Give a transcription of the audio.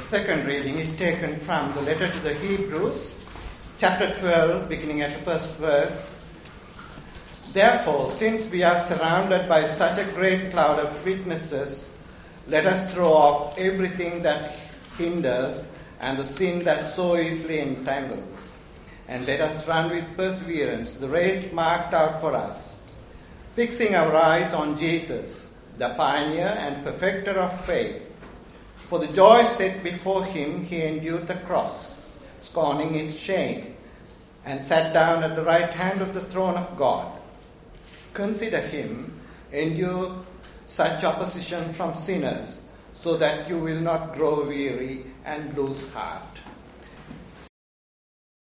second reading is taken from the letter to the Hebrews, chapter 12, beginning at the first verse. Therefore, since we are surrounded by such a great cloud of witnesses, let us throw off everything that hinders and the sin that so easily entangles, and let us run with perseverance the race marked out for us, fixing our eyes on Jesus, the pioneer and perfecter of faith. For the joy set before him, he endured the cross, scorning its shame, and sat down at the right hand of the throne of God. Consider him, endure such opposition from sinners, so that you will not grow weary and lose heart.